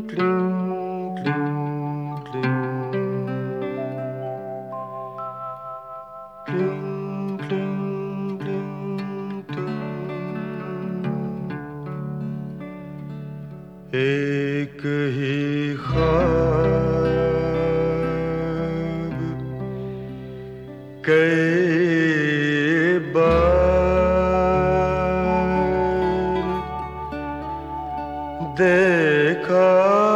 एक ही ख्वाब कई बार देखा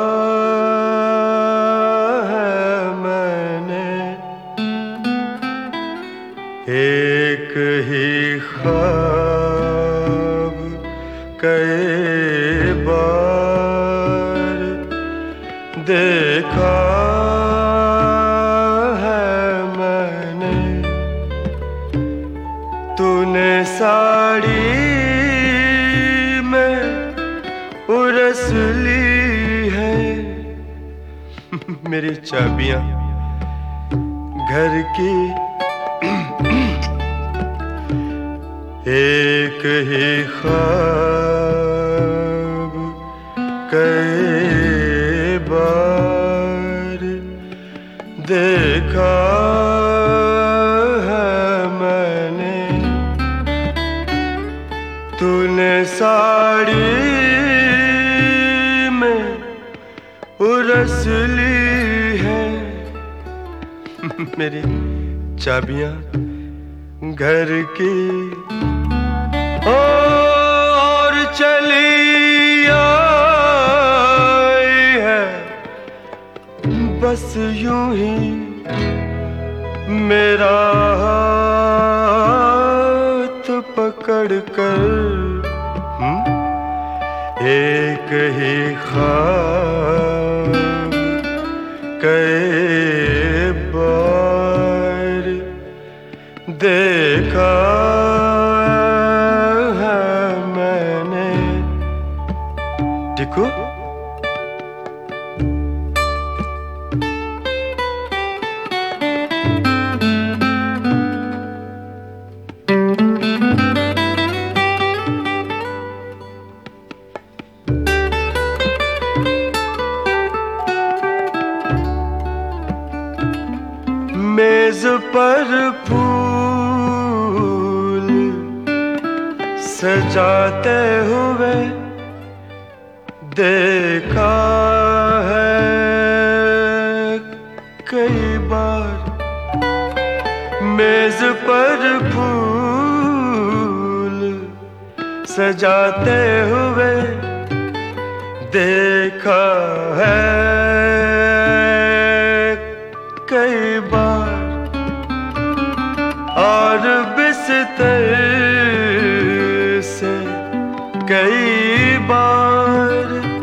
है मैंने। एक ही ख्वाब कई बार देखा है मैंने। तूने साड़ी में उरस ली है मेरी चाबियां घर की। एक ही ख्वाब कई बार देखा है मैंने। तूने साड़ी में उरस ली है मेरी चाबियां घर की। और चली आई है बस यूं ही मेरा हाथ पकड़ कर। एक ही ख्वाब कई बार देखा है मैंने। देखो मेज पर फूल सजाते हुए देखा है कई बार। मेज पर फूल सजाते हुए देखा है कई बार। और बिस्तर से कई बार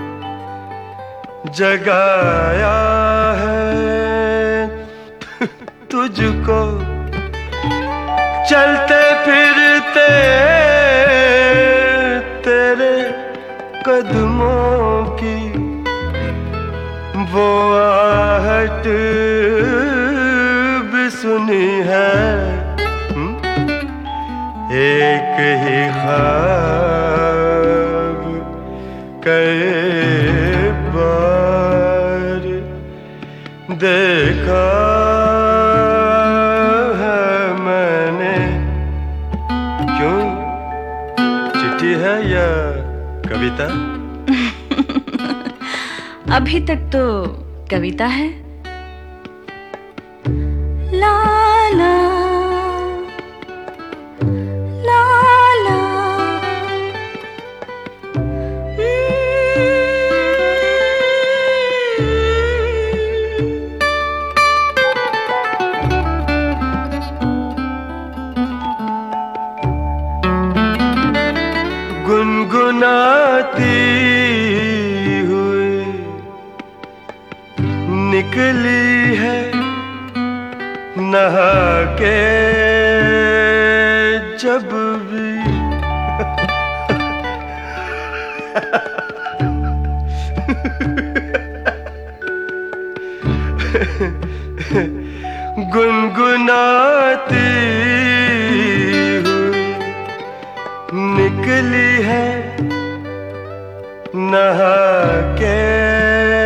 जगाया है तुझको। चलते फिरते तेरे कदमों की वो आहट भी सुनी है। एक ही ख्वाब कई बार देखा है मैंने। क्यों, चिट्ठी है या कविता? अभी तक तो कविता है। ला ला ला ला गुनगुनाती हुई निकली है नहा के जब भी। गुनगुनाती हुई निकली है नहा के